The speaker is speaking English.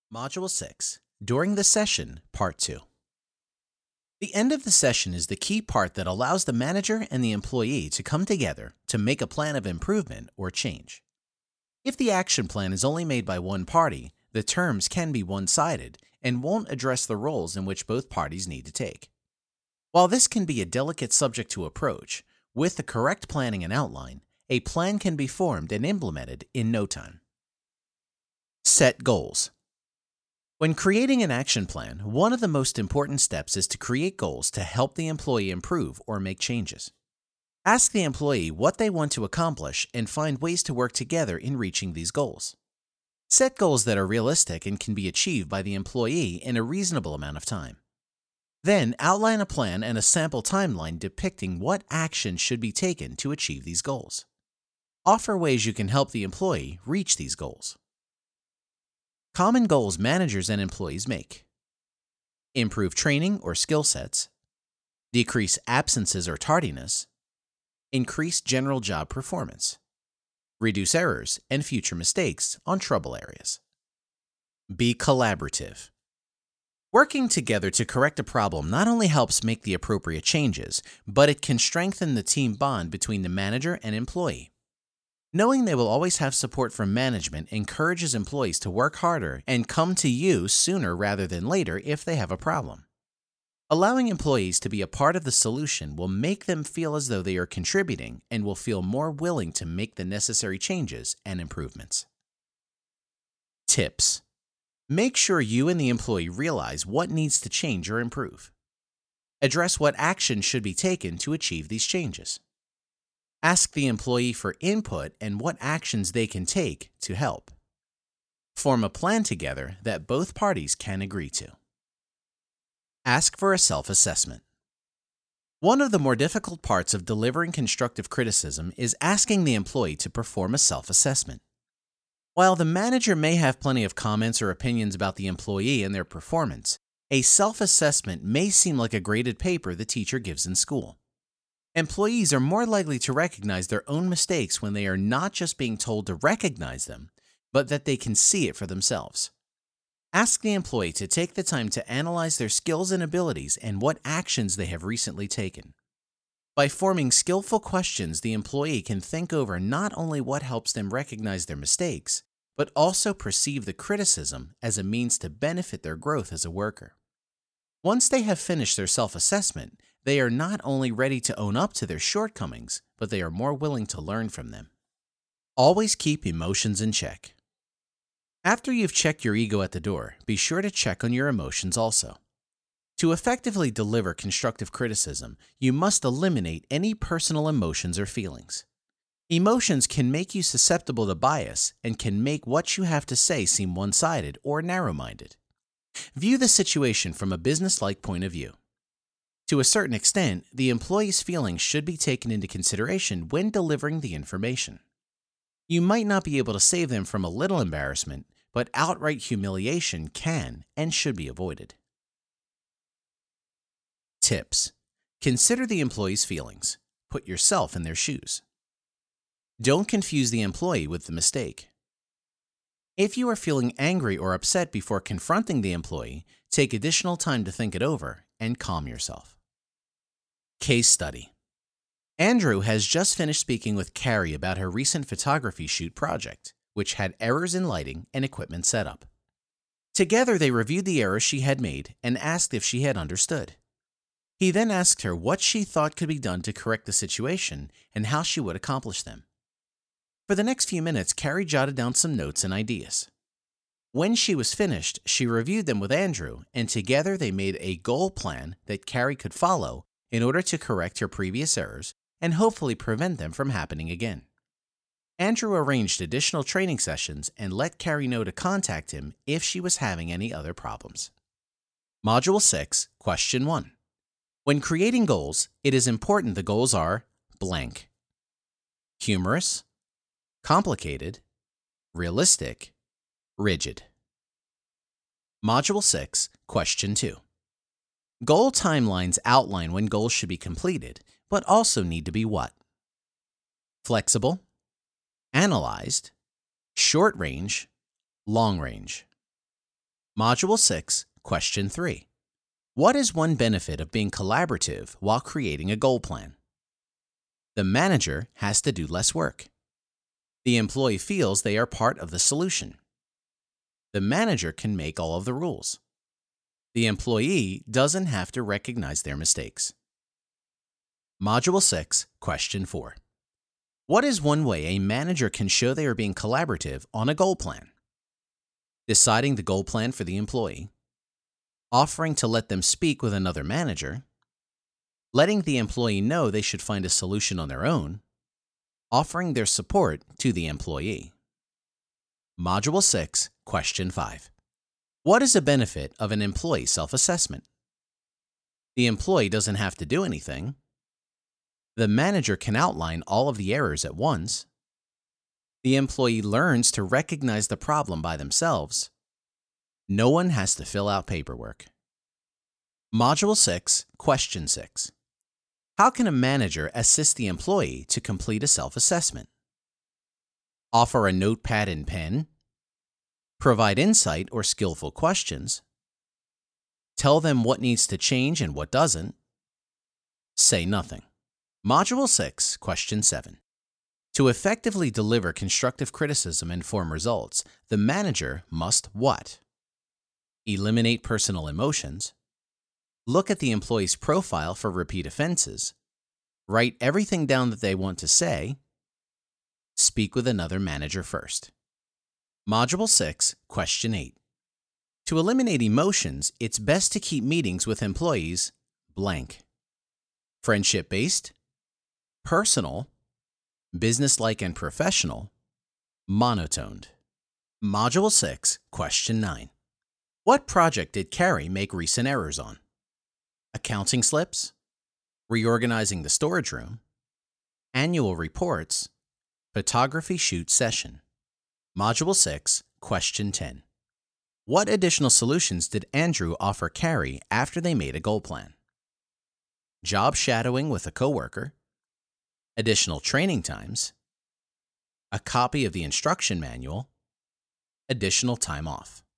Module 6, During the Session, Part 2. The end of the session is the key part that allows the manager and the employee to come together to make a plan of improvement or change. If the action plan is only made by one party, the terms can be one-sided and won't address the roles in which both parties need to take. While this can be a delicate subject to approach, with the correct planning and outline, a plan can be formed and implemented in no time. Set goals. When creating an action plan, one of the most important steps is to create goals to help the employee improve or make changes. Ask the employee what they want to accomplish and find ways to work together in reaching these goals. Set goals that are realistic and can be achieved by the employee in a reasonable amount of time. Then outline a plan and a sample timeline depicting what action should be taken to achieve these goals. Offer ways you can help the employee reach these goals. Common goals managers and employees make: improve training or skill sets, decrease absences or tardiness, increase general job performance, reduce errors and future mistakes on trouble areas. Be collaborative. Working together to correct a problem not only helps make the appropriate changes, but it can strengthen the team bond between the manager and employee. Knowing they will always have support from management encourages employees to work harder and come to you sooner rather than later if they have a problem. Allowing employees to be a part of the solution will make them feel as though they are contributing and will feel more willing to make the necessary changes and improvements. Tips. Make sure you and the employee realize what needs to change or improve. Address what action should be taken to achieve these changes. Ask the employee for input and what actions they can take to help. Form a plan together that both parties can agree to. Ask for a self-assessment. One of the more difficult parts of delivering constructive criticism is asking the employee to perform a self-assessment. While the manager may have plenty of comments or opinions about the employee and their performance, a self-assessment may seem like a graded paper the teacher gives in school. Employees are more likely to recognize their own mistakes when they are not just being told to recognize them, but that they can see it for themselves. Ask the employee to take the time to analyze their skills and abilities and what actions they have recently taken. By forming skillful questions, the employee can think over not only what helps them recognize their mistakes, but also perceive the criticism as a means to benefit their growth as a worker. Once they have finished their self-assessment, they are not only ready to own up to their shortcomings, but they are more willing to learn from them. Always keep emotions in check. After you've checked your ego at the door, be sure to check on your emotions also. To effectively deliver constructive criticism, you must eliminate any personal emotions or feelings. Emotions can make you susceptible to bias and can make what you have to say seem one-sided or narrow-minded. View the situation from a business-like point of view. To a certain extent, the employee's feelings should be taken into consideration when delivering the information. You might not be able to save them from a little embarrassment, but outright humiliation can and should be avoided. Tips. Consider the employee's feelings. Put yourself in their shoes. Don't confuse the employee with the mistake. If you are feeling angry or upset before confronting the employee, take additional time to think it over and calm yourself. Case study. Andrew has just finished speaking with Carrie about her recent photography shoot project, which had errors in lighting and equipment setup. Together they reviewed the errors she had made and asked if she had understood. He then asked her what she thought could be done to correct the situation and how she would accomplish them. For the next few minutes, Carrie jotted down some notes and ideas. When she was finished, she reviewed them with Andrew, and together they made a goal plan that Carrie could follow in order to correct her previous errors and hopefully prevent them from happening again. Andrew arranged additional training sessions and let Carrie know to contact him if she was having any other problems. Module 6, Question 1. When creating goals, it is important the goals are blank: humorous, complicated, realistic, rigid. Module 6, Question 2. Goal timelines outline when goals should be completed, but also need to be what? Flexible, analyzed, short range, long range. Module 6, Question 3. What is one benefit of being collaborative while creating a goal plan? The manager has to do less work. The employee feels they are part of the solution. The manager can make all of the rules. The employee doesn't have to recognize their mistakes. Module 6, Question 4. What is one way a manager can show they are being collaborative on a goal plan? Deciding the goal plan for the employee, offering to let them speak with another manager, letting the employee know they should find a solution on their own, offering their support to the employee. Module 6, Question 5. What is a benefit of an employee self-assessment? The employee doesn't have to do anything. The manager can outline all of the errors at once. The employee learns to recognize the problem by themselves. No one has to fill out paperwork. Module 6, Question 6. How can a manager assist the employee to complete a self-assessment? Offer a notepad and pen. Provide insight or skillful questions. Tell them what needs to change and what doesn't. Say nothing. Module 6, Question 7. To effectively deliver constructive criticism and form results, the manager must what? Eliminate personal emotions. Look at the employee's profile for repeat offenses. Write everything down that they want to say. Speak with another manager first. Module 6, Question 8. To eliminate emotions, it's best to keep meetings with employees blank. Friendship-based, personal, businesslike and professional, monotoned. Module 6, Question 9. What project did Carrie make recent errors on? Accounting slips, reorganizing the storage room, annual reports, photography shoot session. Module 6, Question 10. What additional solutions did Andrew offer Carrie after they made a goal plan? Job shadowing with a coworker, additional training times, a copy of the instruction manual, additional time off.